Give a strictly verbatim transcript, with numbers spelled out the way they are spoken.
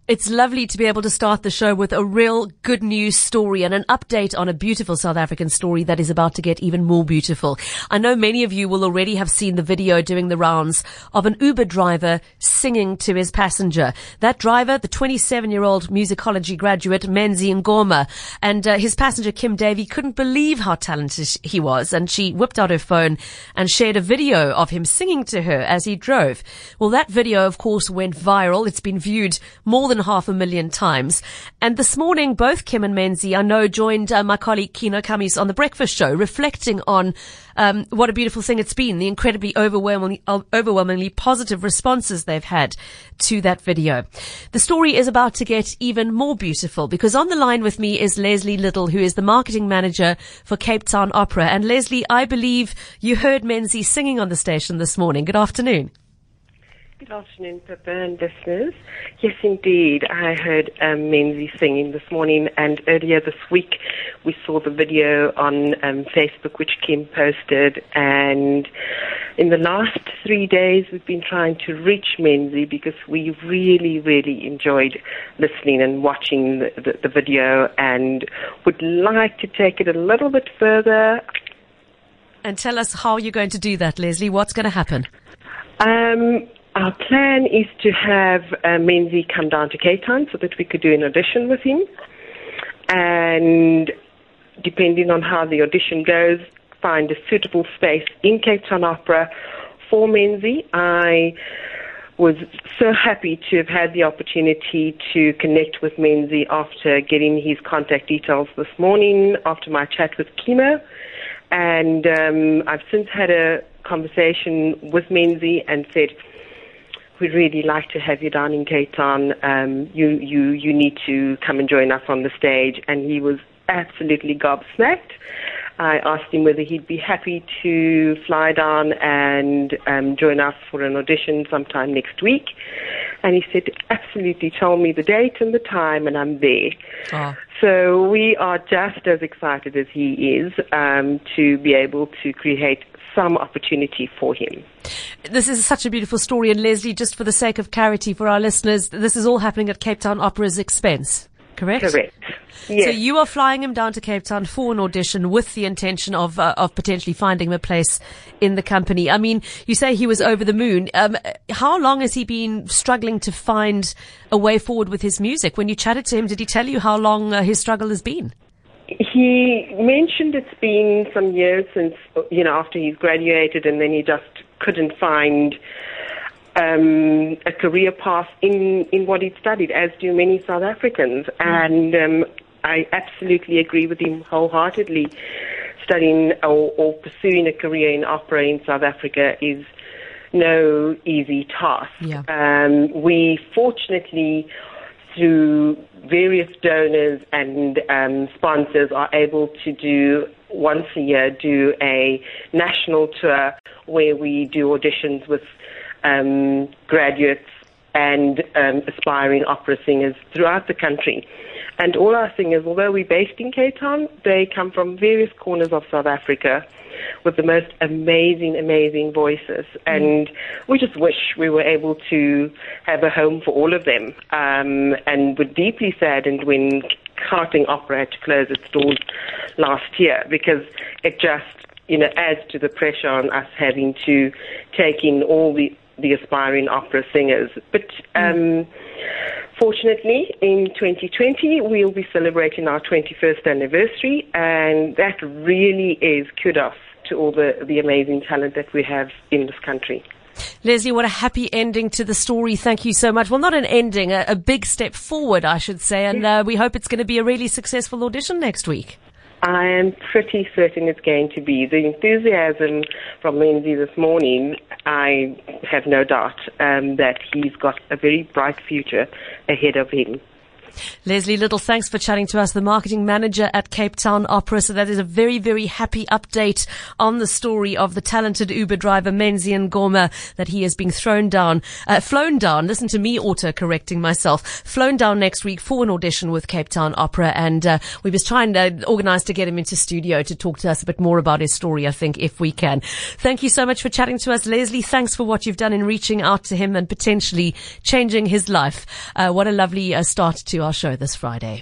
It's lovely to be able to start the show with a real good news story and an update on a beautiful South African story that is about to get even more beautiful. I know many of you will already have seen the video doing the rounds of an Uber driver singing to his passenger. That driver, the twenty-seven-year-old musicology graduate Menzi Ngoma, and uh, his passenger Kim Davey couldn't believe how talented he was, and she whipped out her phone and shared a video of him singing to her as he drove. Well, that video, of course, went viral. It's been viewed more than half a million times. And this morning, both Kim and Menzi, I know, joined uh, my colleague Kino Kamis on The Breakfast Show, reflecting on um, what a beautiful thing it's been, the incredibly overwhelmingly, uh, overwhelmingly positive responses they've had to that video. The story is about to get even more beautiful, because on the line with me is Leslie Little, who is the marketing manager for Cape Town Opera. And Leslie, I believe you heard Menzi singing on the station this morning. Good afternoon. Good afternoon, Pippa and listeners. Yes, indeed. I heard um, Menzi singing this morning, and earlier this week we saw the video on um, Facebook, which Kim posted. And in the last three days, we've been trying to reach Menzi because we really, really enjoyed listening and watching the, the, the video, and would like to take it a little bit further. And tell us how you're going to do that, Leslie. What's going to happen? Um... Our plan is to have uh, Menzi come down to Cape Town so that we could do an audition with him. And depending on how the audition goes, find a suitable space in Cape Town Opera for Menzi. I was so happy to have had the opportunity to connect with Menzi after getting his contact details this morning after my chat with Kimo. And um, I've since had a conversation with Menzi and said, we'd really like to have you down in Cape Town. Um, you, you, you need to come and join us on the stage. And he was absolutely gobsmacked. I asked him whether he'd be happy to fly down and um, join us for an audition sometime next week. And he said, absolutely, tell me the date and the time, and I'm there. Oh. So we are just as excited as he is um, to be able to create some opportunity for him. This is such a beautiful story. And Leslie, just for the sake of clarity for our listeners, this is all happening at Cape Town Opera's expense, correct? Correct. Yes. So you are flying him down to Cape Town for an audition with the intention of uh, of potentially finding him a place in the company. I mean, you say he was over the moon. Um, how long has he been struggling to find a way forward with his music? When you chatted to him, did he tell you how long uh, his struggle has been? He mentioned it's been some years since, you know, after he's graduated, and then he just couldn't find um, a career path in, in what he'd studied, as do many South Africans. Mm. And um, I absolutely agree with him wholeheartedly. Studying or, or pursuing a career in opera in South Africa is no easy task. Yeah. Um, we fortunately, through various donors and um, sponsors, are able to do once a year do a national tour where we do auditions with um, graduates and um, aspiring opera singers throughout the country. And all our singers, although we're based in Cape Town, they come from various corners of South Africa with the most amazing, amazing voices. And we just wish we were able to have a home for all of them. Um, and were deeply saddened when Gauteng Opera had to close its doors last year, because it just, you know, adds to the pressure on us having to take in all the, the aspiring opera singers. But um, fortunately, in twenty twenty, we'll be celebrating our twenty-first anniversary, and that really is kudos to all the, the amazing talent that we have in this country. Leslie, what a happy ending to the story. Thank you so much. Well, not an ending, a, a big step forward, I should say. And uh, we hope it's going to be a really successful audition next week. I am pretty certain it's going to be. The enthusiasm from Menzi this morning, I have no doubt um, that he's got a very bright future ahead of him. Leslie Little, thanks for chatting to us, the marketing manager at Cape Town Opera. So that is a very, very happy update on the story of the talented Uber driver Menzi Ngoma, that he is being thrown down, uh, flown down. Listen to me auto-correcting myself. Flown down next week for an audition with Cape Town Opera. And uh, we was trying to organize to get him into studio to talk to us a bit more about his story, I think, if we can. Thank you so much for chatting to us, Leslie. Thanks for what you've done in reaching out to him and potentially changing his life. Uh, what a lovely uh, start to our show this Friday.